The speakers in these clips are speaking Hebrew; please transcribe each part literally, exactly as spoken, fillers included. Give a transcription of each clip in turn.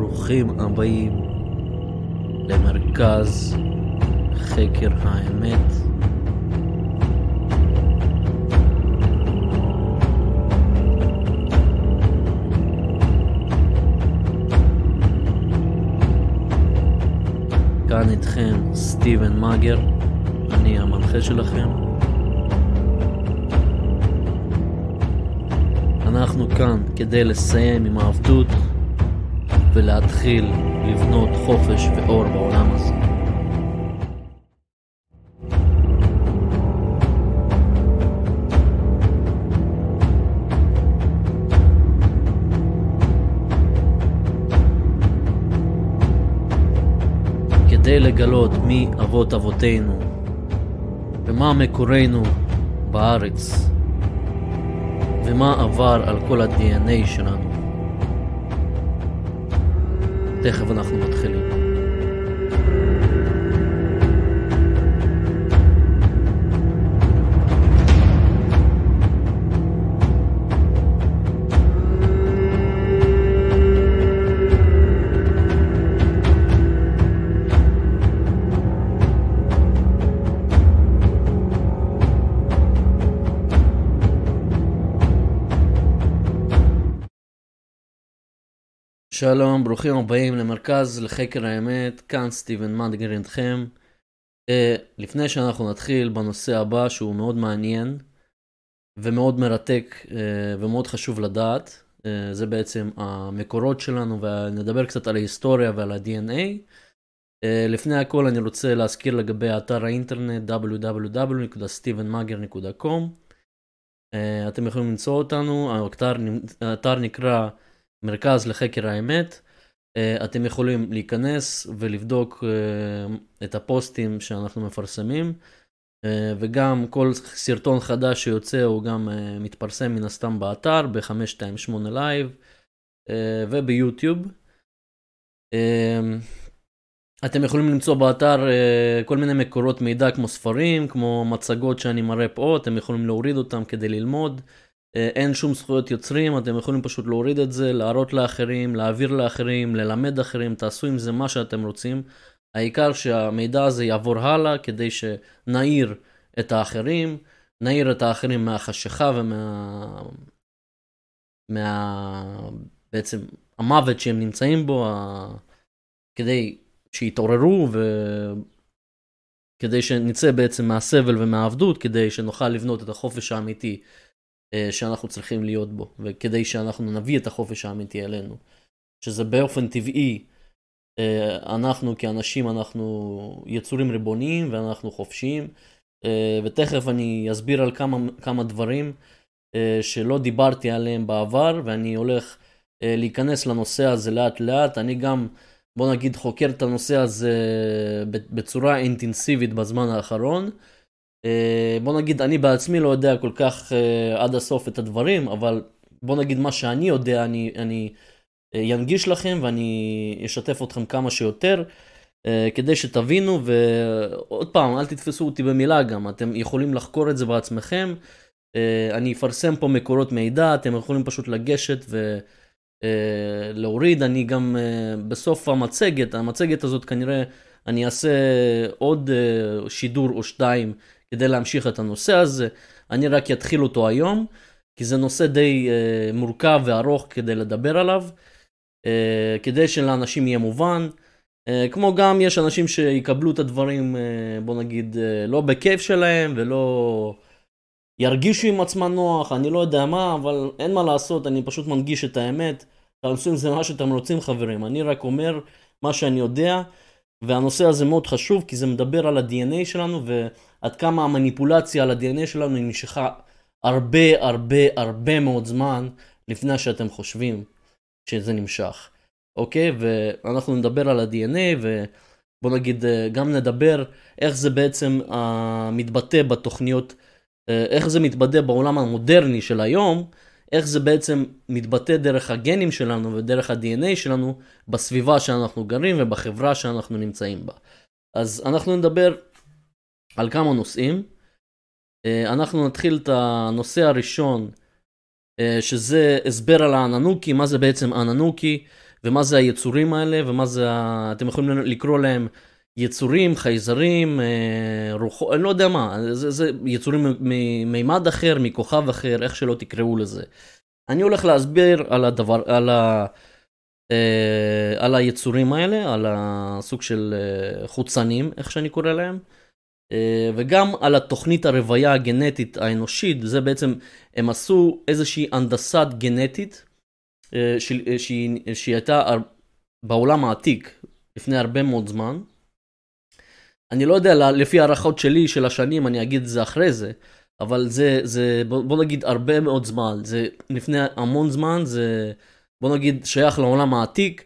ברוכים הבאים למרכז חקר האמת. כאן איתכם סטיבן מאגר, אני המנחה שלכם. אנחנו כאן כדי לסיים עם העבדות ולהתחיל לבנות חופש ואור בעולם הזה. כדי לגלות מי אבות אבותינו ומה מקורנו בארץ ומה עבר על כל ה-די אן איי שלנו. תכף אנחנו מתחילים. שלום, ברוכים הבאים למרכז לחקר האמת, כאן סטיבן מאגר איתכם. Uh, לפני שאנחנו נתחיל בנושא הבא שהוא מאוד מעניין ומאוד מרתק uh, ומאוד חשוב לדעת, uh, זה בעצם המקורות שלנו, ונדבר קצת על ההיסטוריה ועל ה-די אן איי. Uh, לפני הכל אני רוצה להזכיר לגבי אתר האינטרנט דאבליו דאבליו דאבליו נקודה סטיבן מאגר נקודה קום. uh, אתם יכולים למצוא אותנו, האתר, האתר נקרא מרכז לחקר האמת. uh, אתם יכולים להיכנס ולבדוק uh, את הפוסטים שאנחנו מפרסמים, uh, וגם כל סרטון חדש שיוצא הוא גם uh, מתפרסם מן הסתם באתר ב-חמש שתיים שמונה לייב uh, וביוטיוב. uh, אתם יכולים למצוא באתר uh, כל מיני מקורות מידע כמו ספרים, כמו מצגות שאני מראה פה, אתם יכולים להוריד אותם כדי ללמוד. אין שום זכויות יוצרים, אתם יכולים פשוט להוריד את זה, להראות לאחרים, להעביר לאחרים, ללמד אחרים, תעשו עם זה מה שאתם רוצים. העיקר שהמידע הזה יעבור הלאה כדי שנעיר את האחרים, נעיר את האחרים מהחשיכה ומה... מה... בעצם המוות שהם נמצאים בו, ה... כדי שיתעוררו וכדי שנצא בעצם מהסבל ומהעבדות, כדי שנוכל לבנות את החופש האמיתי שאנחנו צריכים להיות בו, וכדי שאנחנו נביא את החופש האמיתי אלינו, שזה באופן טבעי. אנחנו כאנשים, אנחנו יצורים ריבוניים ואנחנו חופשיים, ותכף אני אסביר על כמה, כמה דברים שלא דיברתי עליהם בעבר, ואני הולך להיכנס לנושא הזה לאט לאט. אני גם, בוא נגיד, חוקר את הנושא הזה בצורה אינטנסיבית בזמן האחרון. בוא נגיד, אני בעצמי לא יודע כל כך עד הסוף את הדברים, אבל בוא נגיד מה שאני יודע, אני, אני ינגיש לכם ואני אשתף אתכם כמה שיותר, כדי שתבינו. ועוד פעם, אל תתפסו אותי במילה, גם אתם יכולים לחקור את זה בעצמכם. אני אפרסם פה מקורות מידע, אתם יכולים פשוט לגשת ולהוריד. אני גם בסוף המצגת, המצגת הזאת כנראה אני אעשה עוד שידור או שתיים כדי להמשיך את הנושא הזה. אני רק אתחיל אותו היום, כי זה נושא די uh, מורכב וארוך כדי לדבר עליו, uh, כדי שלאנשים יהיה מובן. Uh, כמו גם יש אנשים שיקבלו את הדברים, uh, בוא נגיד, uh, לא בכיף שלהם, ולא ירגישו עם עצמם נוח, אני לא יודע מה, אבל אין מה לעשות, אני פשוט מנגיש את האמת. תעשו עם זה מה שאתם רוצים, חברים. אני רק אומר מה שאני יודע, והנושא הזה מאוד חשוב, כי זה מדבר על ה-די אן איי שלנו, ועד כמה המניפולציה על ה-די אן איי שלנו היא נמשכה הרבה הרבה הרבה מאוד זמן לפני שאתם חושבים שזה נמשך. אוקיי? ואנחנו נדבר על ה-די אן איי, ובוא נגיד גם נדבר איך זה בעצם uh, מתבטא בתוכניות, uh, איך זה מתבטא בעולם המודרני של היום, איך זה בעצם מתבטא דרך הגנים שלנו ודרך ה-די אן איי שלנו בסביבה שאנחנו גרים ובחברה שאנחנו נמצאים בה. אז אנחנו נדבר על כמה נושאים. אנחנו נתחיל את הנושא הראשון, שזה הסבר על האננוקי, מה זה בעצם אננוקי, ומה זה היצורים האלה, ומה זה, ה... אתם יכולים לקרוא להם יצורים, חייזרים, רוחו, אני לא יודע מה, זה, זה יצורים ממימד אחר, מכוכב אחר, איך שלא תקראו לזה. אני הולך להסביר על הדבר, על ה... על היצורים האלה, על הסוג של חוצנים, איך שאני קורא להם, וגם על התוכנית הרוויה הגנטית האנושית. זה בעצם, הם עשו איזושהי הנדסת גנטית, שהיא, שהיא הייתה בעולם העתיק, לפני הרבה מאוד זמן. אני לא יודע, לפי הערכות שלי של השנים, אני אגיד את זה אחרי זה, אבל זה, זה בוא נגיד הרבה מאוד זמן, זה לפני המון זמן, זה בוא נגיד שייך לעולם העתיק,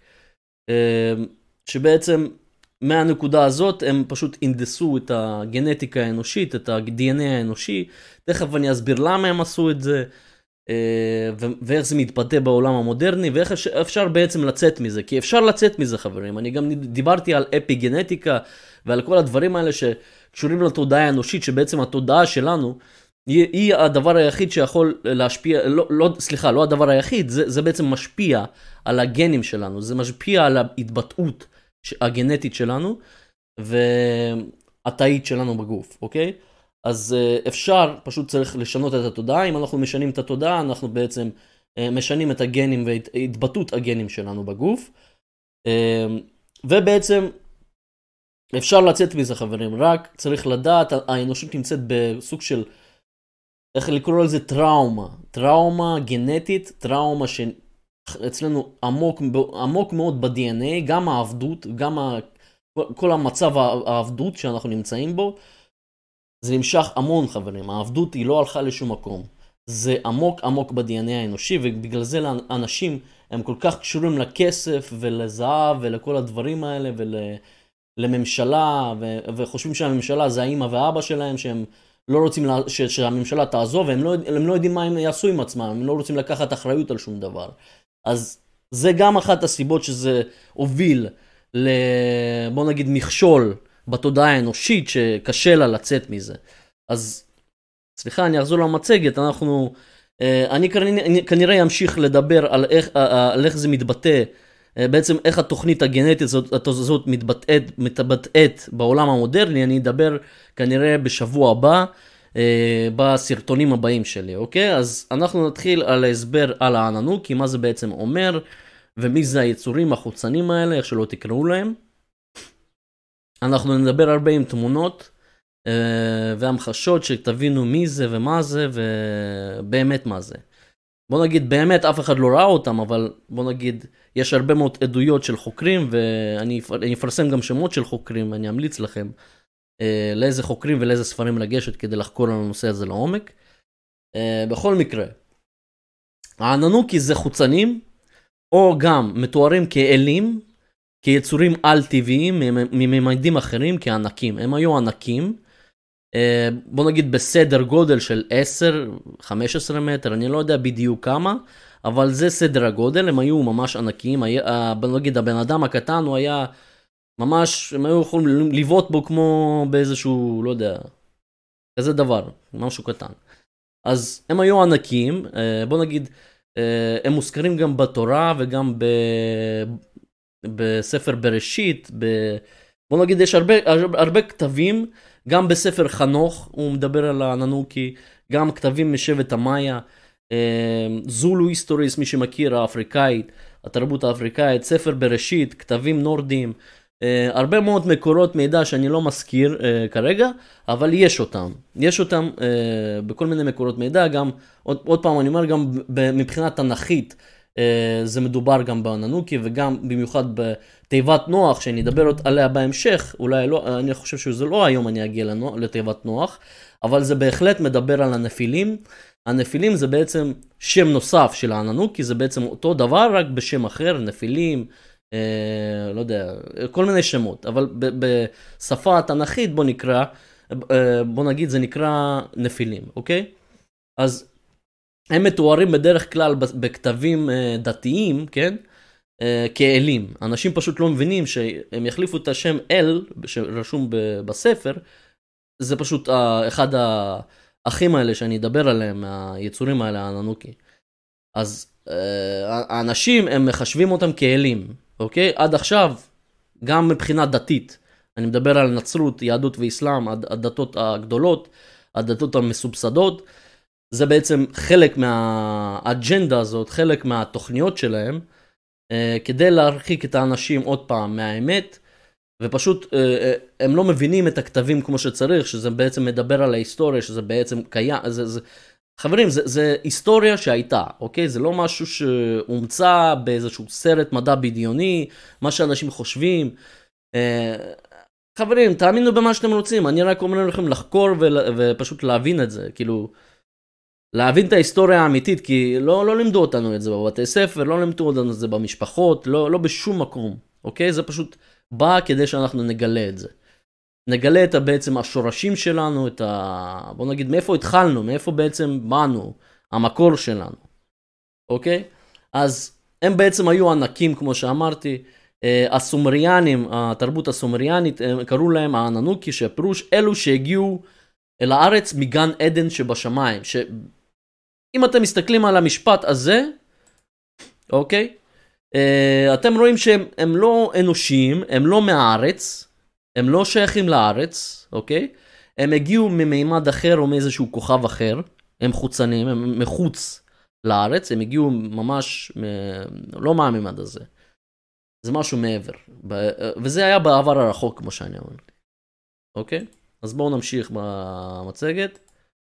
שבעצם מהנקודה הזאת הם פשוט הנדסו את הגנטיקה האנושית, את ה-די אן איי האנושי. תכף אני אסביר למה הם עשו את זה, ואיך זה מתבטא בעולם המודרני, ואיך אפשר בעצם לצאת מזה, כי אפשר לצאת מזה, חברים. אני גם דיברתי על אפי גנטיקה, ועל כל הדברים האלה שקשורים לתודעה האנושית, שבעצם התודעה שלנו, היא, היא הדבר היחיד שיכול להשפיע, לא, לא, סליחה, לא הדבר היחיד, זה, זה בעצם משפיע על הגנים שלנו, זה משפיע על ההתבטאות הגנטית שלנו, והתאית שלנו בגוף, אוקיי? אז אפשר, פשוט צריך לשנות את התודעה. אם אנחנו משנים את התודעה, אנחנו בעצם משנים את הגנים והתבטאות הגנים שלנו בגוף. ובעצם אפשר לצאת מזה, חברים. רק צריך לדעת, האנושות נמצאת בסוג של, איך לקרוא לזה, טראומה. טראומה גנטית, טראומה שאצלנו עמוק, עמוק מאוד ב-די אן איי, גם העבדות, גם ה... כל המצב העבדות שאנחנו נמצאים בו, זה נמשך המון, חברים. העבדות היא לא הלכה לשום מקום. זה עמוק עמוק ב-די אן איי האנושי, ובגלל זה לאנשים הם כל כך קשורים לכסף ולזהב ולכל הדברים האלה ולממשלה, ו- וחושבים שהממשלה זה האמא והאבא שלהם, שהם לא רוצים לה- ש- שהממשלה תעזוב, והם לא, הם לא יודעים מה הם יעשו עם עצמם, הם לא רוצים לקחת אחריות על שום דבר. אז זה גם אחת הסיבות שזה הוביל ל... בוא נגיד מכשול בתודעה האנושית שקשה לה לצאת מזה. אז סליחה, אני אחזור למצגת. אנחנו, אני כנראה אמשיך לדבר על איך, על איך זה מתבטא, בעצם איך התוכנית הגנטית הזאת, הזאת מתבטאת, מתבטאת בעולם המודרני. אני אדבר כנראה בשבוע הבא, בסרטונים הבאים שלי, אוקיי? אז אנחנו נתחיל על ההסבר על האננוקי, מה זה בעצם אומר, ומי זה היצורים החוצנים האלה, איך שלא תקראו להם. אנחנו נדבר הרבה עם תמונות והמחשות, שתבינו מי זה ומה זה ובאמת מה זה. בוא נגיד, באמת אף אחד לא ראה אותם, אבל בוא נגיד, יש הרבה מאוד עדויות של חוקרים, ואני אפרסם גם שמות של חוקרים, אני אמליץ לכם לאיזה חוקרים ולאיזה ספרים לגשת כדי לחקור על הנושא הזה לעומק. בכל מקרה, האננוקי זה חוצנים, או גם מתוארים כאלים, כיצורים על-טבעיים מממדים אחרים, כענקים. הם היו ענקים, בוא נגיד בסדר גודל של עשר חמש עשרה מטר, אני לא יודע בדיוק כמה, אבל זה סדר הגודל. הם היו ממש ענקים. בוא נגיד הבן אדם הקטן הוא היה ממש, הם היו יכולים לבעוט בו כמו באיזשהו, לא יודע, כזה דבר, משהו קטן. אז הם היו ענקים, בוא נגיד, הם מוזכרים גם בתורה וגם ב... בספר בראשית, ב... בוא נגיד יש הרבה, הרבה כתבים, גם בספר חנוך הוא מדבר על האננוקי, גם כתבים משבט המאיה, זולו היסטוריס, מי שמכיר, האפריקאית, התרבות האפריקאית, ספר בראשית, כתבים נורדים, הרבה מאוד מקורות מידע שאני לא מזכיר כרגע, אבל יש אותם, יש אותם בכל מיני מקורות מידע. גם, עוד, עוד פעם אני אומר, גם מבחינת תנ"כית, זה מדובר גם באננוקי, וגם במיוחד בתיבת נוח, שאני אדבר עליה בהמשך. אולי לא, אני חושב שזה לא היום אני אגיע לתיבת נוח, אבל זה בהחלט מדבר על הנפילים. הנפילים זה בעצם שם נוסף של האננוקי, זה בעצם אותו דבר, רק בשם אחר, נפילים, אה, לא יודע, כל מיני שמות, אבל בשפה התנ"כית בוא נקרא, בוא נגיד זה נקרא נפילים, אוקיי? אז הם מתוארים בדרך כלל בכתבים דתיים, כן? כאלים. אנשים פשוט לא מבינים שהם יחליפו את השם אל, שרשום בספר, זה פשוט אחד האחים האלה שאני אדבר עליהם, היצורים האלה, האננוקי. אז האנשים, הם מחשבים אותם כאלים, אוקיי? עד עכשיו, גם מבחינה דתית, אני מדבר על נצרות, יהדות ואסלאם, הדתות הגדולות, הדתות המסובסדות, זה בעצם חלק מהאג'נדה הזאת, חלק מהתוכניות שלהם, כדי להרחיק את האנשים עוד פעם מהאמת, ופשוט הם לא מבינים את הכתבים כמו שצריך, שזה בעצם מדבר על ההיסטוריה, שזה בעצם קיים, זה, זה, חברים, זה, זה היסטוריה שהייתה, אוקיי? זה לא משהו שהומצא באיזשהו סרט מדע בדיוני, מה שאנשים חושבים. חברים, תאמינו במה שאתם רוצים, אני רק אומר לכם לחקור ופשוט להבין את זה, כאילו, להבין את ההיסטוריה האמיתית, כי לא, לא לימדו אותנו את זה בבתי ספר, לא לימדו אותנו את זה במשפחות, לא, לא בשום מקום, אוקיי? זה פשוט בא כדי שאנחנו נגלה את זה. נגלה את בעצם השורשים שלנו, את ה... בוא נגיד, מאיפה התחלנו, מאיפה בעצם באנו, המקור שלנו, אוקיי? אז הם בעצם היו ענקים, כמו שאמרתי, הסומריאנים, התרבות הסומריאנית, הם קראו להם האננוקי, שפירוש אלו שהגיעו אל הארץ מגן עדן שבשמיים, שאם אתם מסתכלים על המשפט הזה, אוקיי? אתם רואים שהם הם לא אנושיים, הם לא מהארץ, הם לא שייכים לארץ, אוקיי? הם הגיעו ממימד אחר או מאיזשהו כוכב אחר, הם חוצנים, הם מחוץ לארץ, הם הגיעו ממש לא מהמימד הזה. זה משהו מעבר, וזה היה בעבר הרחוק, כמו שאני אומר. אוקיי? אז בואו נמשיך במצגת.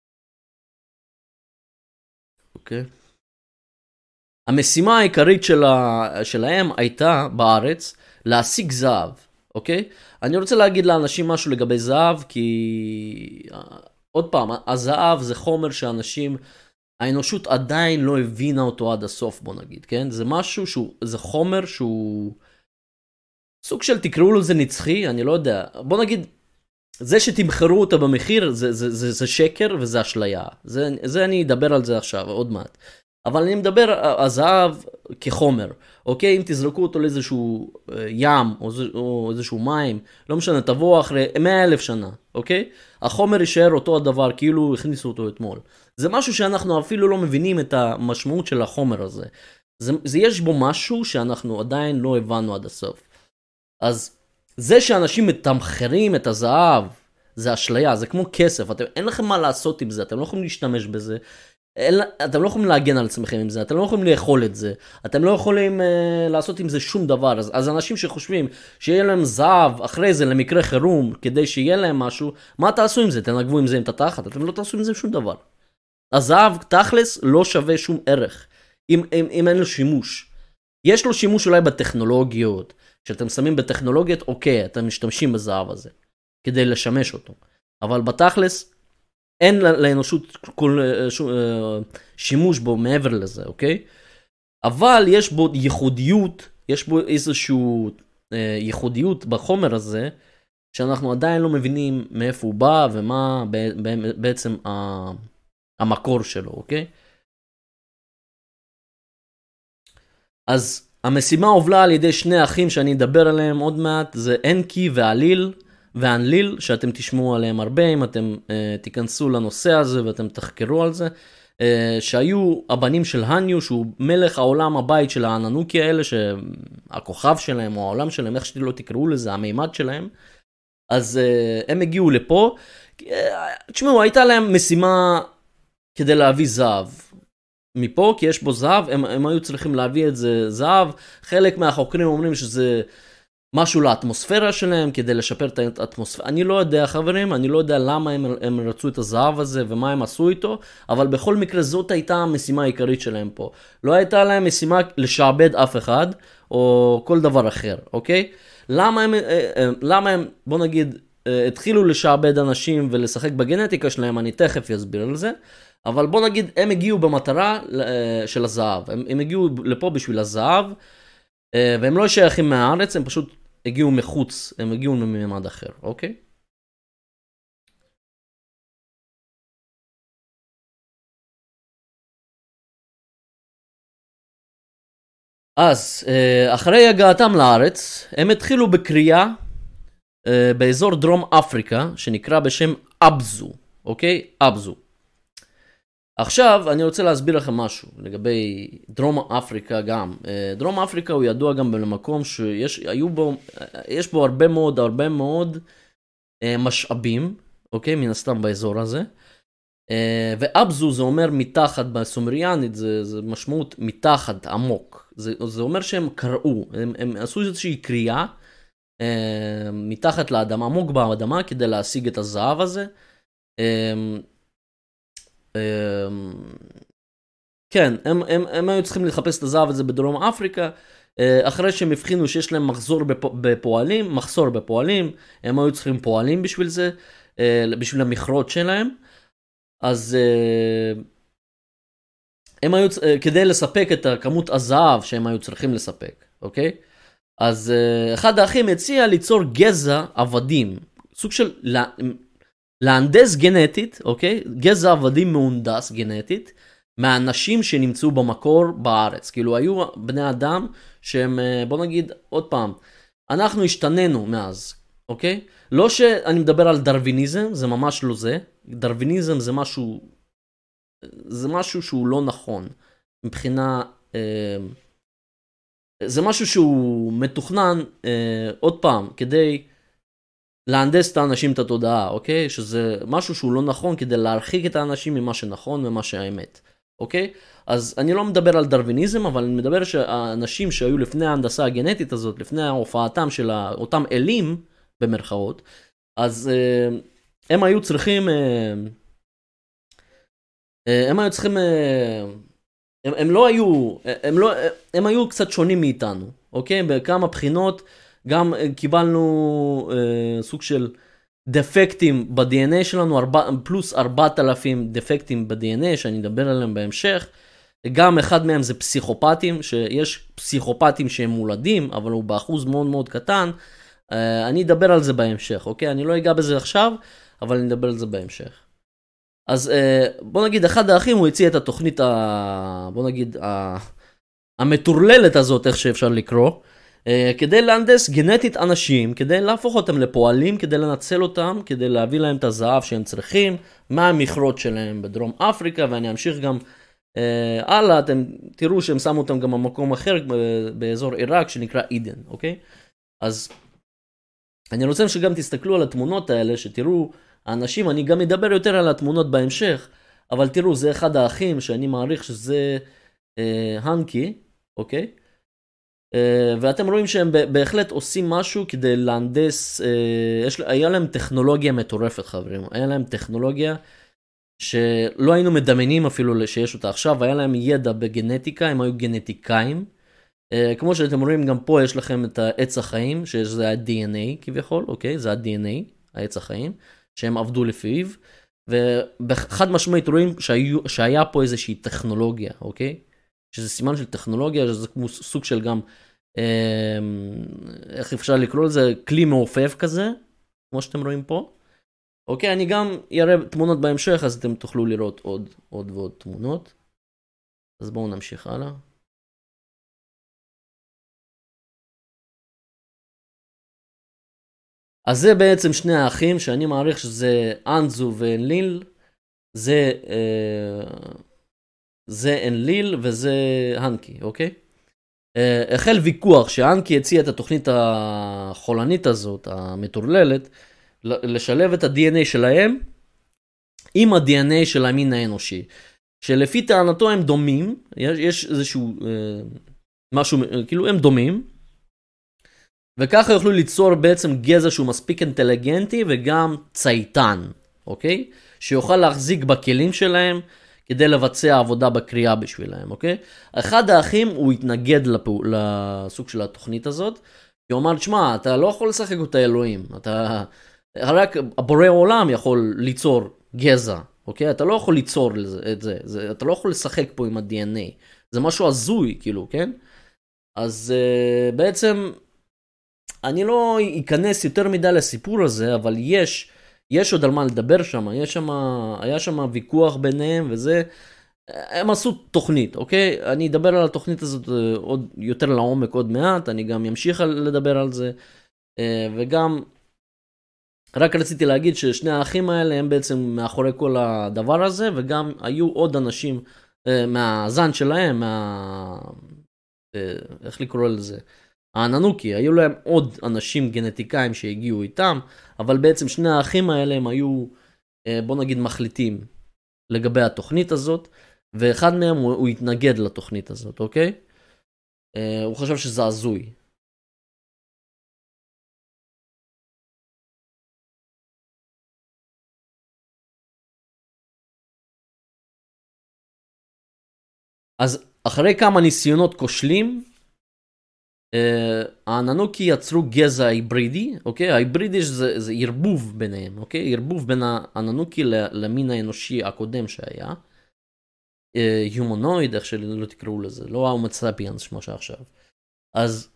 אוקיי. המשימה העיקרית שלה, שלהם הייתה בארץ להשיג זהב, אוקיי? אני רוצה להגיד לאנשים משהו לגבי זהב, כי עוד פעם, הזהב זה חומר שאנשים, האנושות עדיין לא הבינה אותו עד הסוף, בוא נגיד, כן? זה משהו שהוא, זה חומר שהוא סוג של, תקראו לו זה נצחי, אני לא יודע. בוא נגיד, זה שתמחרו אותה במחיר, זה, זה, זה, זה שקר וזה אשליה. זה, זה אני אדבר על זה עכשיו, עוד מעט. אבל אני מדבר על זהב כחומר, אוקיי? אם תזרקו אותו לאיזשהו ים או, או איזשהו מים, לא משנה, תבוא אחרי מאה אלף שנה, אוקיי? החומר יישאר אותו הדבר, כאילו הכניסו אותו אתמול. זה משהו שאנחנו אפילו לא מבינים את המשמעות של החומר הזה. זה, זה יש בו משהו שאנחנו עדיין לא הבנו עד הסוף. אז זה שאנשים מתמחרים את הזהב, זה אשליה, זה כמו כסף, אתם, אין לכם מה לעשות עם זה, אתם לא יכולים להשתמש בזה, אין, אתם לא יכולים להגן על עצמכם עם זה, אתם לא יכולים לאכול את זה, אתם לא יכולים אה, לעשות עם זה שום דבר. אז, אז אנשים שחושבים שיהיה להם זהב אחרי זה למקרה חירום, כדי שיהיה להם משהו, מה תעשו עם זה? תנגבו עם זה עם התחת, אתם לא תעשו עם זה שום דבר. הזהב תכלס לא שווה שום ערך, אם, אם, אם אין לו שימוש. יש לו שימוש אולי בטכנולוגיות, שאתם שמים בטכנולוגיות, אוקיי, אתם משתמשים בזהב הזה, כדי לשמש אותו. אבל בתכלס, אין לאנושות כל שימוש בו מעבר לזה, אוקיי? אבל יש בו ייחודיות, יש בו איזשהו ייחודיות בחומר הזה, שאנחנו עדיין לא מבינים מאיפה הוא בא, ומה בעצם המקור שלו, אוקיי? אז המשימה הובלה על ידי שני אחים שאני אדבר עליהם עוד מעט, זה אנקי ואליל, ואנליל, שאתם תשמעו עליהם הרבה, אם אתם uh, תיכנסו לנושא הזה ואתם תחקרו על זה, uh, שהיו הבנים של הניו, שהוא מלך העולם הבית של האננוקי האלה, שהכוכב שלהם או העולם שלהם, איך שלא תקראו לזה, המימד שלהם, אז uh, הם הגיעו לפה, uh, תשמעו, הייתה להם משימה כדי להביא זהב, מפה, כי יש בו זהב, הם, הם היו צריכים להביא את זה זהב, חלק מהחוקרים אומרים שזה משהו לאטמוספירה שלהם, כדי לשפר את האטמוספירה, אני לא יודע חברים, אני לא יודע למה הם, הם רצו את הזהב הזה, ומה הם עשו איתו, אבל בכל מקרה זאת הייתה המשימה העיקרית שלהם פה, לא הייתה להם משימה לשעבד אף אחד, או כל דבר אחר, אוקיי? למה הם, למה הם בוא נגיד, התחילו לשעבד אנשים, ולשחק בגנטיקה שלהם, אני תכף אסביר על זה, אבל בוא נגיד, הם הגיעו במטרה של הזהב, הם, הם הגיעו לפה בשביל הזהב, והם לא שייכים מהארץ, הם פשוט הגיעו מחוץ, הם הגיעו מממד אחר, אוקיי? אז, אחרי הגעתם לארץ, הם התחילו בקריאה באזור דרום אפריקה, שנקרא בשם אבזו, אוקיי? אבזו. עכשיו אני רוצה להסביר לכם משהו לגבי דרום אפריקה גם. דרום אפריקה הוא ידוע גם במקום שיש היו בו, יש בו הרבה מאוד, הרבה מאוד משאבים, אוקיי? מן הסתם באזור הזה. ואבזו זה אומר מתחת בסומריאנית, זה, זה משמעות מתחת, עמוק. זה, זה אומר שהם קראו, הם, הם עשו איזושהי קריאה מתחת לאדמה, עמוק באדמה, כדי להשיג את הזהב הזה. כן, הם, הם, הם היו צריכים לחפש את הזהב הזה בדרום אפריקה, אחרי שהם הבחינו שיש להם מחזור בפועלים, מחסור בפועלים, הם היו צריכים פועלים בשביל זה, בשביל המכרות שלהם. אז הם היו, כדי לספק את כמות הזהב שהם היו צריכים לספק, אוקיי? אז אחד האחים הציע ליצור גזע עבדים, סוג של להנדס גנטית, אוקיי? גזע עבדים מהונדס גנטית, מהאנשים שנמצאו במקור בארץ. כאילו היו בני אדם שהם, בוא נגיד עוד פעם, אנחנו השתננו מאז, אוקיי? לא שאני מדבר על דרוויניזם, זה ממש לא זה. דרוויניזם זה משהו, זה משהו שהוא לא נכון. מבחינה, זה משהו שהוא מתוכנן, עוד פעם, כדי להנדס את האנשים את התודעה, אוקיי? שזה משהו שהוא לא נכון, כדי להרחיק את האנשים ממה שנכון ומה שהאמת, אוקיי? אז אני לא מדבר על דרוויניזם, אבל אני מדבר שהאנשים שהיו לפני ההנדסה הגנטית הזאת, לפני ההופעתם של אותם אלים, במרכאות, אז הם היו צריכים, הם היו צריכים, הם, הם לא היו, הם לא, הם היו קצת שונים מאיתנו, אוקיי? בכמה בחינות, גם קיבלנו אה, סוג של דפקטים ב-די אן איי שלנו, ארבע, פלוס ארבעת אלפים דפקטים ב-די אן איי, שאני אדבר עליהם בהמשך. גם אחד מהם זה פסיכופטים, שיש פסיכופטים שהם מולדים, אבל הוא באחוז מאוד מאוד קטן. אה, אני אדבר על זה בהמשך, אוקיי? אני לא אגע בזה עכשיו, אבל אני אדבר על זה בהמשך. אז אה, בוא נגיד, אחד האחים הוא הציע את התוכנית, ה, בוא נגיד, ה, המטורללת הזאת, איך שאפשר לקרוא, כדי להנדס גנטית אנשים, כדי להפוך אותם לפועלים, כדי לנצל אותם, כדי להביא להם את הזהב שהם צריכים, מה המכרות שלהם בדרום אפריקה, ואני אמשיך גם אה, הלאה, אתם תראו שהם שמו אותם גם במקום אחר, באזור עיראק, שנקרא אידן, אוקיי? אז אני רוצה שגם תסתכלו על התמונות האלה, שתראו, האנשים, אני גם אדבר יותר על התמונות בהמשך, אבל תראו, זה אחד האחים, שאני מעריך שזה אה, הנקי, אוקיי? Uh, ואתם רואים שהם בהחלט עושים משהו כדי להנדס, uh, יש, היה להם טכנולוגיה מטורפת, חברים. היה להם טכנולוגיה שלא היינו מדמיינים אפילו שיש אותה עכשיו. היה להם ידע בגנטיקה, הם היו גנטיקאים. Uh, כמו שאתם רואים, גם פה יש לכם את העץ החיים, שזה ה-די אן איי כביכול, אוקיי? זה ה-די אן איי, העץ החיים, שהם עבדו לפיו. ובחד משמעית רואים שהיו, שהיה פה איזושהי טכנולוגיה, אוקיי? שזה סימן של טכנולוגיה, שזה כמו סוג של גם, אה, איך אפשר לקרוא לזה, כלי מעופף כזה, כמו שאתם רואים פה. אוקיי, אני גם אראה תמונות בהמשך, אז אתם תוכלו לראות עוד, עוד ועוד תמונות. אז בואו נמשיך הלאה. אז זה בעצם שני האחים, שאני מעריך שזה אנזו ואנליל, זה... אה, זה אנליל וזה הנקי, אוקיי? Uh, החל ויכוח שהנקי הציע את התוכנית החולנית הזאת, המטורללת, לשלב את ה-די אן איי שלהם עם ה-די אן איי של המין האנושי. שלפי טענתו הם דומים, יש, יש איזשהו uh, משהו, כאילו הם דומים, וככה יוכלו ליצור בעצם גזע שהוא מספיק אינטליגנטי וגם צייתן, אוקיי? שיוכל להחזיק בכלים שלהם, כדי לבצע עבודה בקריאה בשבילהם, אוקיי? אחד האחים הוא התנגד לפו, לסוג של התוכנית הזאת, כי הוא אמר, תשמע, אתה לא יכול לשחק אותה אלוהים, אתה, רק הבורא העולם יכול ליצור גזע, אוקיי? אתה לא יכול ליצור את זה, זה, אתה לא יכול לשחק פה עם ה-די אן איי, זה משהו הזוי, כאילו, כן? אז uh, בעצם, אני לא אכנס יותר מדי לסיפור הזה, אבל יש... יש עוד על מה לדבר שם, יש שם, היה שם ויכוח ביניהם וזה, הם עשו תוכנית, אוקיי? אני אדבר על התוכנית הזאת עוד יותר לעומק עוד מעט, אני גם אמשיך לדבר על זה, וגם רק רציתי להגיד ששני האחים האלה הם בעצם מאחורי כל הדבר הזה, וגם היו עוד אנשים מהזן שלהם, מה... איך לקרוא לזה? האננוקי, היו להם עוד אנשים גנטיקאים שהגיעו איתם, אבל בעצם שני האחים האלה הם היו, בוא נגיד, מחליטים לגבי התוכנית הזאת, ואחד מהם הוא, הוא התנגד לתוכנית הזאת, אוקיי? הוא חשב שזה הזוי. אז אחרי כמה ניסיונות כושלים, האננוקי יצרו גזע היברידי, אוקיי? ההיברידי זה, זה ערבוב ביניהם, אוקיי? ערבוב בין האננוקי למין האנושי הקודם שהיה. הומונויד, איך שלא תקראו לזה, לא ההומו ספיאנס כמו שעכשיו. אז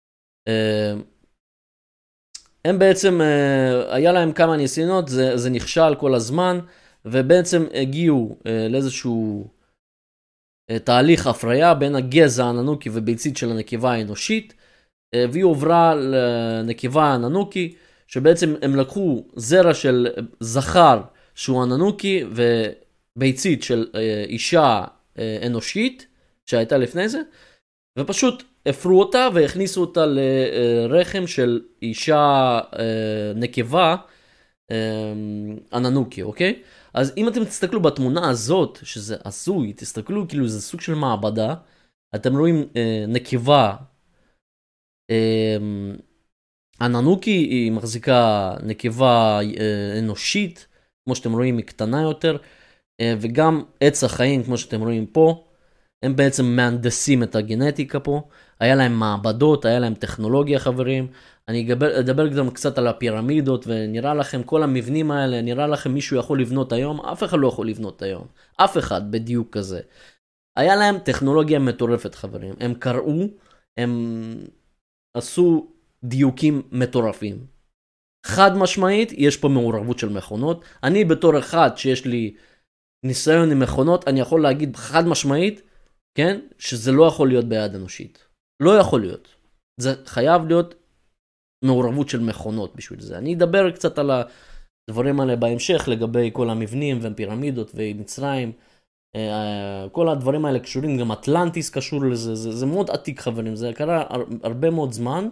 הם בעצם, היה להם כמה ניסיונות, זה, זה נכשל כל הזמן, ובעצם הגיעו לאיזשהו תהליך הפריה בין הגזע האננוקי וביצית של הנקבה האנושית, והיא עוברה לנקבה האננוקי, שבעצם הם לקחו זרע של זכר שהוא אננוקי וביצית של אישה אנושית שהייתה לפני זה, ופשוט הפרו אותה והכניסו אותה לרחם של אישה נקבה אננוקי, אוקיי? אז אם אתם תסתכלו בתמונה הזאת, שזה עשוי, תסתכלו כאילו זה סוג של מעבדה, אתם רואים אה, נקבה אה, אננוקי, היא מחזיקה נקבה אה, אנושית, כמו שאתם רואים היא קטנה יותר, אה, וגם עץ החיים, כמו שאתם רואים פה, הם בעצם מהנדסים את הגנטיקה פה, היה להם מעבדות, היה להם טכנולוגיה חברים, אני אדבר, אדבר גם קצת על הפירמידות, ונראה לכם כל המבנים האלה, נראה לכם מישהו יכול לבנות היום, אף אחד לא יכול לבנות היום, אף אחד בדיוק כזה. היה להם טכנולוגיה מטורפת חברים, הם קראו, הם עשו דיוקים מטורפים. חד משמעית, יש פה מעורבות של מכונות, אני בתור אחד שיש לי ניסיון עם מכונות, אני יכול להגיד חד משמעית, כן, שזה לא יכול להיות ביד אנושית. לא יכול להיות. זה חייב להיות מעורבות של מכונות בשביל זה. אני אדבר קצת על הדברים האלה בהמשך, לגבי כל המבנים ופירמידות ומצרים. כל הדברים האלה קשורים, גם אטלנטיס קשור לזה, זה, זה מאוד עתיק חברים, זה קרה הרבה מאוד זמן.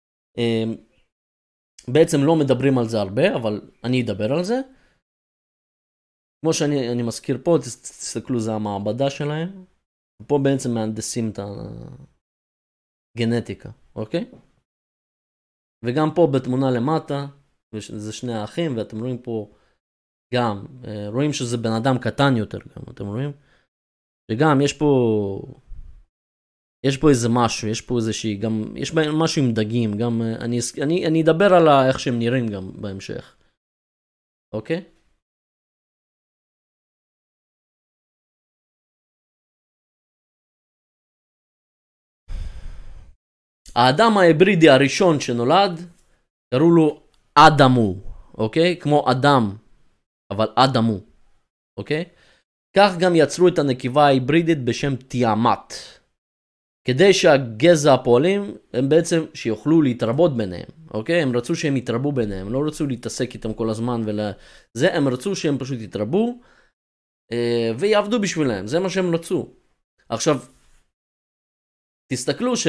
בעצם לא מדברים על זה הרבה, אבל אני אדבר על זה. כמו שאני אני מזכיר פה, תסתכלו, זה המעבדה שלהם. פה בעצם מהנדסים את הגנטיקה, אוקיי? וגם פה בתמונה למטה, זה שני האחים, ואתם רואים פה גם, רואים שזה בן אדם קטן יותר גם, אתם רואים? וגם יש פה, יש פה איזה משהו, יש פה איזה שהיא, גם, יש משהו עם דגים, גם, אני, אני, אני אדבר על איך שהם נראים גם בהמשך, אוקיי? האדם ההיברידי הראשון שנולד, קראו לו אדמו, אוקיי? כמו אדם, אבל אדמו, אוקיי? כך גם יצרו את הנקבה ההיברידית בשם תיאמת. כדי שהגזע הפועלים, הם בעצם שיוכלו להתרבות ביניהם, אוקיי? הם רצו שהם יתרבו ביניהם, לא רצו להתעסק איתם כל הזמן ולזה, הם רצו שהם פשוט יתרבו, ויעבדו בשבילהם, זה מה שהם רצו. עכשיו, תסתכלו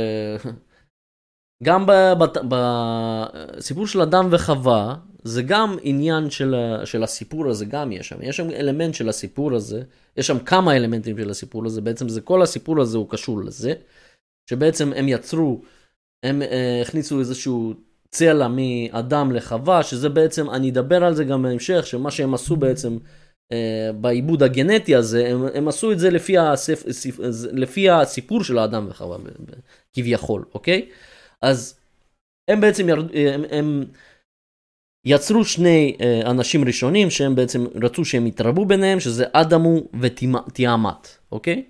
שגם בסיפור של אדם וחווה, זה גם עניין של, של הסיפור הזה, גם יש שם. יש שם אלמנט של הסיפור הזה, יש שם כמה אלמנטים של הסיפור הזה, בעצם זה, כל הסיפור הזה הוא קשור לזה, שבעצם הם יצרו, הם uh, הכניסו איזשהו צלע מאדם לחווה, שזה בעצם, אני אדבר על זה גם בהמשך, שמה שהם עשו בעצם, Uh, בעיבוד הגנטי הזה, הם, הם עשו את זה לפי, הספ, ספ, לפי הסיפור של האדם וחווה, כביכול, אוקיי? אז הם בעצם ירד, הם, הם יצרו שני uh, אנשים ראשונים, שהם בעצם רצו שהם יתרבו ביניהם, שזה אדמו ותיאמת, אוקיי?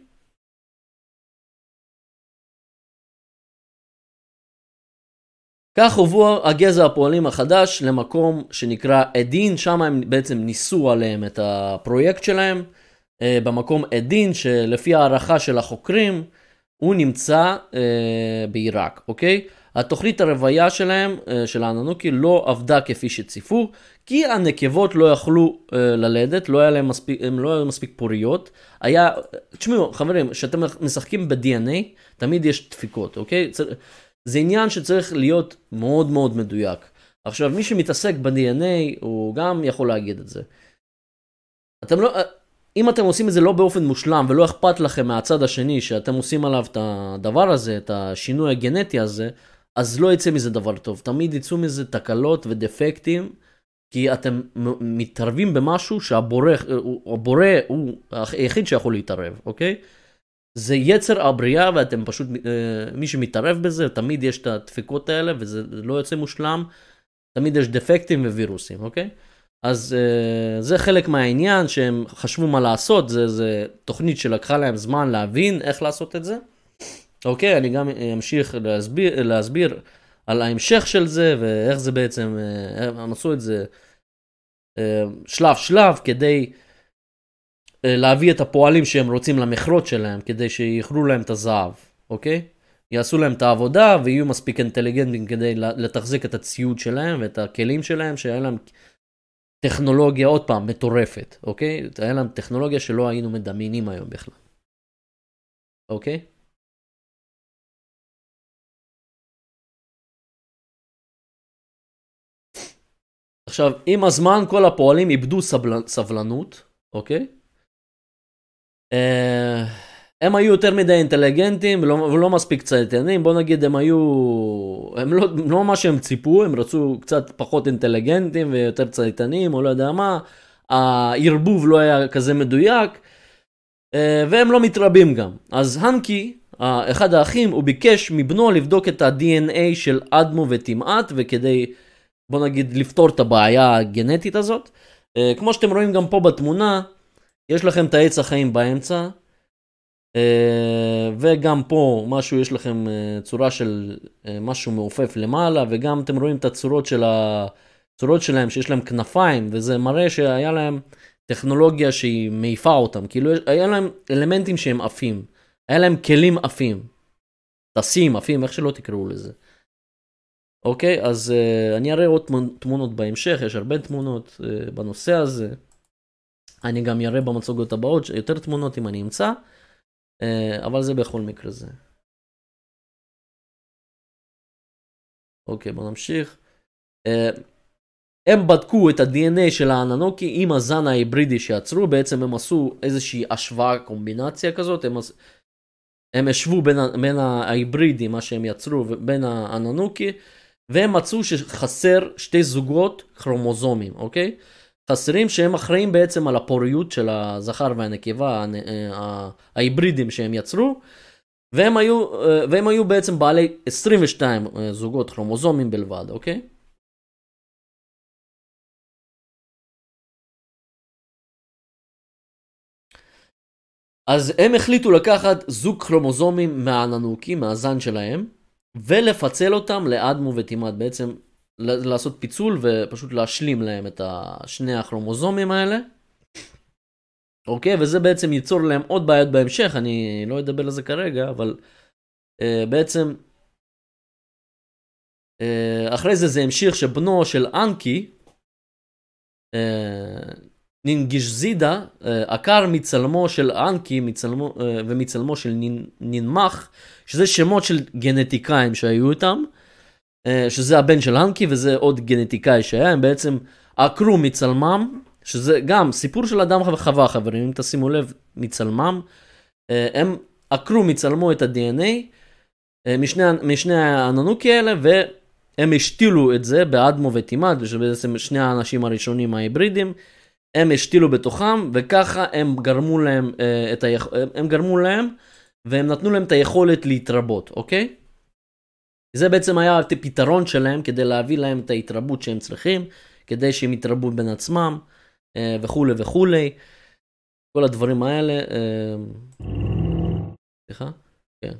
כך הובאו הגזע הפועלים החדש למקום שנקרא אדין, שם הם בעצם ניסו עליהם את הפרויקט שלהם, במקום אדין שלפי הערכה של החוקרים, הוא נמצא אה, בעיראק, אוקיי? התוכנית הרוויה שלהם, אה, של האננוקי, לא עבדה כפי שציפו, כי הנקבות לא יכלו אה, ללדת, לא היה להם מספיק, הם לא היו מספיק פוריות. היה, תשמעו, חברים, כשאתם משחקים ב-די אן איי, תמיד יש דפיקות, אוקיי? זה עניין שצריך להיות מאוד מאוד מדויק. עכשיו, מי שמתעסק ב-די אן איי, הוא גם יכול להגיד את זה. אתם לא... אם אתם עושים את זה לא באופן מושלם, ולא אכפת לכם מהצד השני, שאתם עושים עליו את הדבר הזה, את השינוי הגנטי הזה, אז לא יצא מזה דבר טוב. תמיד יצאו מזה תקלות ודפקטים, כי אתם מתערבים במשהו שהבורא הבורא הוא היחיד שיכול להתערב, אוקיי? זה יצר הבריאה, ואתם פשוט, מי שמתערב בזה, תמיד יש את הדפקות האלה, וזה לא יוצא מושלם, תמיד יש דפקטים ווירוסים, אוקיי? אז uh, זה חלק מהעניין שהם חשבו מה לעשות, זה, זה תוכנית שלקחה להם זמן להבין איך לעשות את זה. אוקיי, אני גם אמשיך להסביר, להסביר על ההמשך של זה, ואיך זה בעצם, uh, הם עשו את זה uh, שלב שלב, כדי uh, להביא את הפועלים שהם רוצים למכרות שלהם, כדי שיכלו להם את הזהב, אוקיי? יעשו להם את העבודה, ויהיו מספיק אינטליגנטים כדי לתחזק את הציוד שלהם, ואת הכלים שלהם, שהיה להם... טכנולוגיה עוד פעם מטורפת, אוקיי? היה להם טכנולוגיה שלא היינו מדמיינים היום בכלל. אוקיי? עכשיו, עם הזמן כל הפועלים איבדו סבל... סבלנות, אוקיי? אה... הם היו יותר מדי אינטליגנטים ולא, ולא מספיק צייתנים, בוא נגיד הם היו, הם לא, לא מה שהם ציפו, הם רצו קצת פחות אינטליגנטים ויותר צייתנים או לא יודע מה, הערבוב לא היה כזה מדויק, והם לא מתרבים גם. אז הנקי, אחד האחים, הוא ביקש מבנו לבדוק את ה-די אן איי של אדמו וטמאת, וכדי, בוא נגיד, לפתור את הבעיה הגנטית הזאת. כמו שאתם רואים גם פה בתמונה, יש לכם את העץ החיים באמצע, Uh, וגם פה משהו יש לכם uh, צורה של uh, משהו מעופף למעלה, וגם אתם רואים את הצורות של הצורות שלהם שיש להם כנפיים, וזה מראה שהיה להם טכנולוגיה שהיא מעיפה אותם, כאילו היה להם אלמנטים שהם עפים, היה להם כלים עפים, טסים, עפים, איך שלא תקראו לזה. אוקיי, אז uh, אני אראה עוד תמונות בהמשך, יש הרבה תמונות uh, בנושא הזה, אני גם אראה במצגות הבאות יותר תמונות אם אני אמצא, אבל זה בכל מקרה זה. אוקיי, בוא נמשיך. הם בדקו את ה-די אן איי של האננוקי עם הזן ההיברידי שיצרו, בעצם הם עשו איזושהי השוואה, קומבינציה כזאת, הם, הם השוו בין, בין ההיברידי, מה שהם יצרו, בין האננוקי, והם מצאו שחסר שתי זוגות כרומוזומים, אוקיי? חסרים שהם אחראים בעצם על הפוריות של הזכר והנקבה, ההיברידים שהם יצרו, והם היו, והם היו בעצם בעלי עשרים ושתיים זוגות כרומוזומים בלבד, אוקיי? אז הם החליטו לקחת זוג כרומוזומים מהאננוקי, מהזן שלהם, ולפצל אותם לאדמו וטמאת, בעצם לעשות פיצול ופשוט להשלים להם את שני הכרומוזומים האלה. אוקיי, וזה בעצם ייצור להם עוד בעיות בהמשך, אני לא אדבר על זה כרגע, אבל uh, בעצם uh, אחרי זה זה המשיך שבנו של אנקי, uh, נינגישזידה, uh, עקר מצלמו של אנקי מצלמו, uh, ומצלמו של נין, נינמח, שזה שמות של גנטיקאים שהיו איתם, שזה הבן של הנקי וזה עוד גנטיקאי שהיה, הם בעצם עקרו מצלמם, שזה גם סיפור של אדם וחווה, חברים, אם תשימו לב, מצלמם, הם עקרו מצלמו את ה-די אן איי משני, משני האננוקי האלה, והם השתילו את זה באדמו וטמאת, שבעצם שני האנשים הראשונים ההיברידים, הם השתילו בתוכם, וככה הם גרמו להם, את היכ... הם גרמו להם, והם נתנו להם את היכולת להתרבות, אוקיי? זה בעצם היה הפתרון שלהם כדי להביא להם את ההתרבות שהם צריכים, כדי שהם יתרבו בין עצמם וכו' וכו'. כל הדברים האלה. סליחה? כן.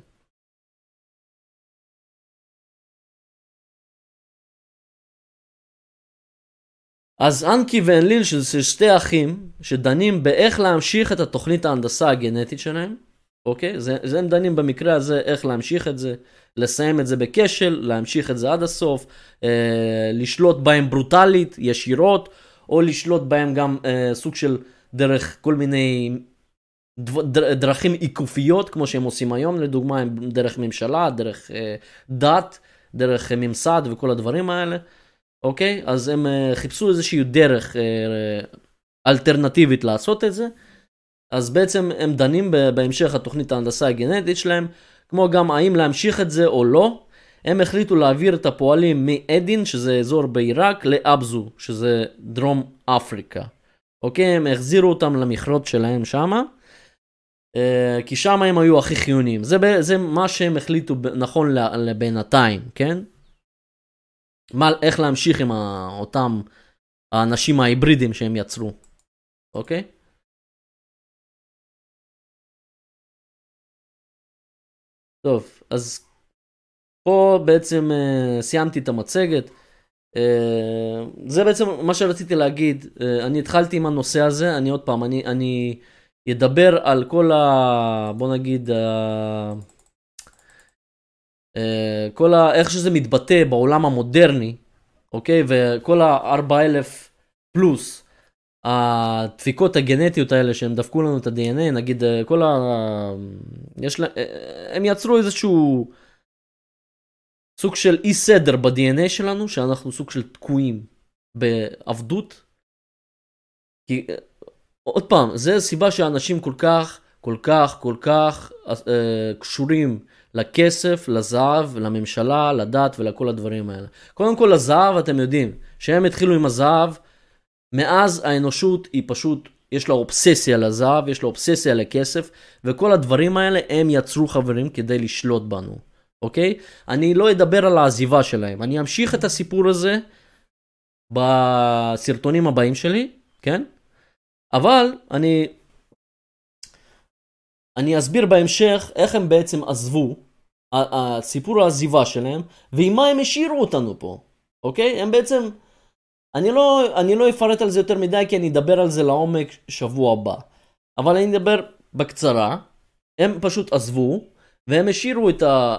אז אנקי ואנליל, שזה שתי אחים, שדנים באיך להמשיך את התוכנית ההנדסה הגנטית שלהם, אוקיי? זה, זה הם דנים במקרה הזה איך להמשיך את זה, לסיים את זה בכשל, להמשיך את זה עד הסוף, אה, לשלוט בהם ברוטלית, ישירות, או לשלוט בהם גם אה, סוג של דרך כל מיני דר, דרכים עיקופיות, כמו שהם עושים היום, לדוגמה דרך ממשלה, דרך אה, דת, דרך ממסד וכל הדברים האלה, אוקיי? אז הם אה, חיפשו איזושהי דרך אה, אלטרנטיבית לעשות את זה, אז בעצם הם דנים בהמשך התוכנית ההנדסה הגנטית שלהם, כמו גם האם להמשיך את זה או לא. הם החליטו להעביר את הפועלים מאדין, שזה אזור בעיראק, לאבזו, שזה דרום אפריקה. אוקיי, הם החזירו אותם למכרות שלהם שמה, כי שם הם היו הכי חיוניים. זה, זה מה שהם החליטו נכון לבינתיים, כן? מה, איך להמשיך עם אותם האנשים ההיברידים שהם יצרו. אוקיי? טוב, אז פה בעצם uh, סיימתי את המצגת. Uh, זה בעצם מה שרציתי להגיד. Uh, אני התחלתי עם הנושא הזה, אני עוד פעם, אני, אני אדבר על כל ה... בוא נגיד, uh, uh, כל ה... איך שזה מתבטא בעולם המודרני, אוקיי? וכל ה-ארבע אלף פלוס, הדפיקות הגנטיות האלה שהם דפקו לנו את ה-די אן איי, נגיד כל ה... יש לה... הם יצרו איזשהו סוג של אי סדר ב-די אן איי שלנו, שאנחנו סוג של תקועים בעבדות. כי עוד פעם, זה הסיבה שהאנשים כל כך, כל כך, כל כך אה, קשורים לכסף, לזהב, לממשלה, לדת ולכל הדברים האלה. קודם כל לזהב, אתם יודעים, שהם התחילו עם הזהב, מאז האנושות היא פשוט, יש לה אובססיה לזהב, יש לה אובססיה לכסף, וכל הדברים האלה הם יצרו חברים כדי לשלוט בנו, אוקיי? אני לא אדבר על העזיבה שלהם, אני אמשיך את הסיפור הזה בסרטונים הבאים שלי, כן? אבל אני, אני אסביר בהמשך איך הם בעצם עזבו, הסיפור העזיבה שלהם, ועם מה הם השאירו אותנו פה, אוקיי? הם בעצם... אני לא, אני לא אפרט על זה יותר מדי, כי אני אדבר על זה לעומק שבוע הבא. אבל אני אדבר בקצרה. הם פשוט עזבו, והם השאירו את, ה,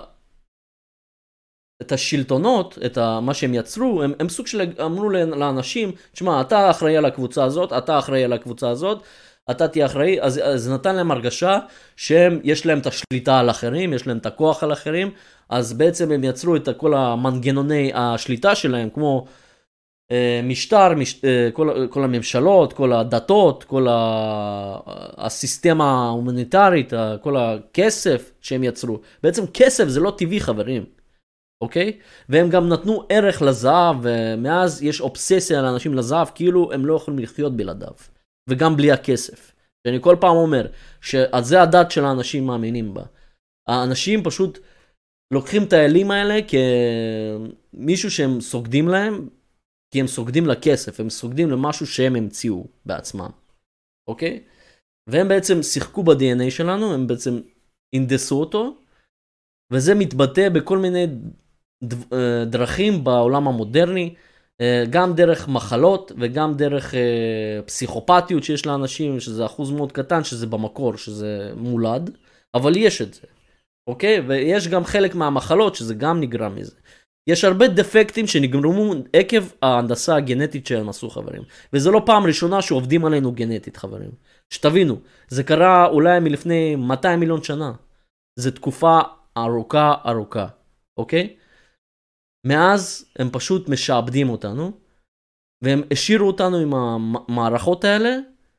את השלטונות, את ה, מה שהם יצרו. הם, הם סוג של אמרו לאנשים, תשמע, אתה אחראי על הקבוצה הזאת, אתה אחראי על הקבוצה הזאת, אתה תהיה אחראי. אז זה נתן להם הרגשה שהם, יש להם את השליטה על אחרים, יש להם את הכוח על אחרים. אז בעצם הם יצרו את כל המנגנוני השליטה שלהם, כמו... משטר, מש... כל, כל הממשלות, כל הדתות, כל ה... הסיסטמה ההומניטרית, כל הכסף שהם יצרו. בעצם כסף זה לא טבעי, חברים. אוקיי? והם גם נתנו ערך לזהב, ומאז יש אובססיה לאנשים לזהב, כאילו הם לא יכולים לחיות בלעדיו. וגם בלי הכסף. ואני כל פעם אומר, שזה הדת של האנשים מאמינים בה. האנשים פשוט לוקחים את האלים האלה כמישהו שהם סוגדים להם, כי הם סוגדים לכסף, הם סוגדים למשהו שהם המציאו בעצמם, אוקיי? והם בעצם שיחקו ב-די אן איי שלנו, הם בעצם אינדסו אותו, וזה מתבטא בכל מיני דרכים בעולם המודרני, גם דרך מחלות וגם דרך פסיכופתיות שיש לאנשים, שזה אחוז מאוד קטן, שזה במקור, שזה מולד, אבל יש את זה, אוקיי? ויש גם חלק מהמחלות שזה גם נגרם מזה. יש הרבה דפקטים שנגרמו עקב ההנדסה הגנטית שהם עשו, חברים. וזה לא פעם ראשונה שעובדים עלינו גנטית, חברים. שתבינו, זה קרה אולי מלפני מאתיים מיליון שנה. זה תקופה ארוכה ארוכה, אוקיי? מאז הם פשוט משעבדים אותנו, והם השאירו אותנו עם המערכות האלה,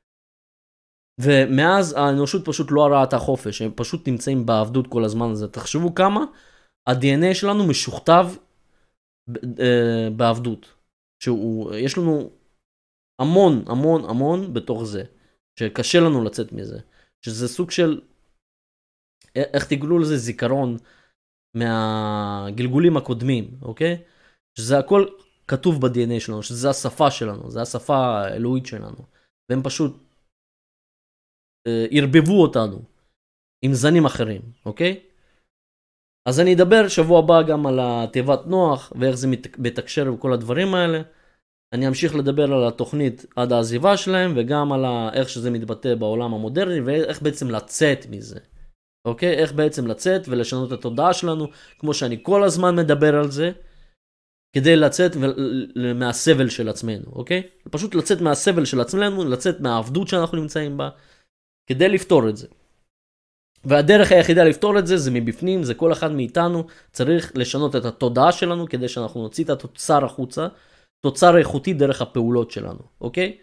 ומאז האנושות פשוט לא ראה את החופש, הם פשוט נמצאים בעבדות כל הזמן הזה. תחשבו כמה ה-די אן איי שלנו משוכתב בעבדות. שיש לנו המון, המון, המון בתוך זה. שקשה לנו לצאת מזה. שזה סוג של, איך תגלו לזה זיכרון מהגלגולים הקודמים, אוקיי? שזה הכל כתוב ב-די אן איי שלנו, שזה השפה שלנו, זה השפה האלוהית שלנו. והם פשוט הרבבו אותנו עם זנים אחרים, אוקיי? אז אני אדבר שבוע הבא גם על התיבת נוח, ואיך זה מתקשר וכל הדברים האלה. אני אמשיך לדבר על התוכנית עד העזיבה שלהם, וגם על איך שזה מתבטא בעולם המודרני, ואיך בעצם לצאת מזה. אוקיי? איך בעצם לצאת ולשנות את התודעה שלנו, כמו שאני כל הזמן מדבר על זה, כדי לצאת מהסבל של עצמנו, אוקיי? פשוט לצאת מהסבל של עצמנו, לצאת מהעבדות שאנחנו נמצאים בה, כדי לפתור את זה. והדרך היחידה לפתור את זה, זה מבפנים, זה כל אחד מאיתנו, צריך לשנות את התודעה שלנו, כדי שאנחנו נוציא את התוצר החוצה, תוצר איכותי דרך הפעולות שלנו, אוקיי?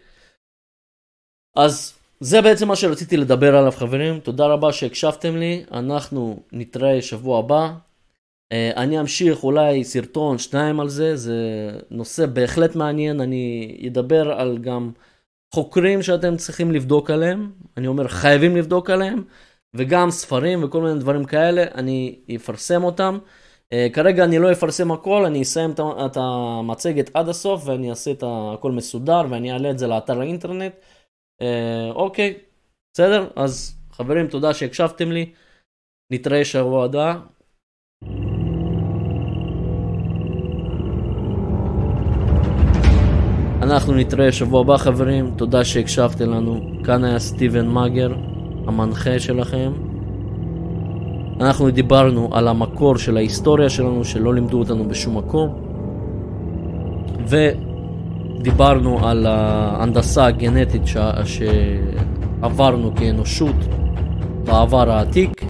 אז זה בעצם מה שרציתי לדבר עליו, חברים. תודה רבה שהקשבתם לי, אנחנו נתראה שבוע הבא. אני אמשיך אולי סרטון, שניים על זה, זה נושא בהחלט מעניין, אני אדבר על גם חוקרים שאתם צריכים לבדוק עליהם, אני אומר חייבים לבדוק עליהם, וגם ספרים וכל מיני דברים כאלה, אני אפרסם אותם. כרגע אני לא אפרסם הכל, אני אסיים את המצגת עד הסוף, ואני אעשה את הכל מסודר, ואני אעלה את זה לאתר האינטרנט. אוקיי, בסדר? אז חברים, תודה שהקשבתם לי, נתראה שבוע הבא. אנחנו נתראה שבוע הבא, חברים. תודה שהקשבתם לנו. כאן היה סטיבן מאגר, המנחה שלכם. אנחנו דיברנו על המקור של ההיסטוריה שלנו, שלא לימדו אותנו בשום מקום. ודיברנו על ההנדסה הגנטית ש... שעברנו כאנושות בעבר העתיק.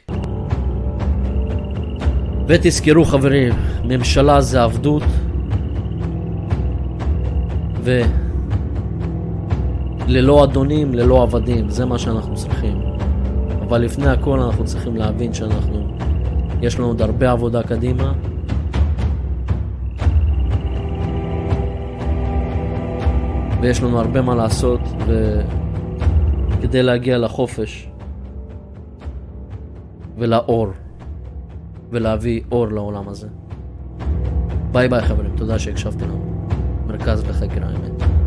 ותזכרו, חברים, ממשלה זה עבדות. וללא אדונים, ללא עבדים, זה מה שאנחנו צריכים. אבל לפני הכל אנחנו צריכים להבין שאנחנו, יש לנו עוד הרבה עבודה קדימה. ויש לנו הרבה מה לעשות, וכדי להגיע לחופש ולאור, ולהביא אור לעולם הזה. ביי ביי, חברים, תודה שהקשבתם לנו. מרכז לחקר האמת.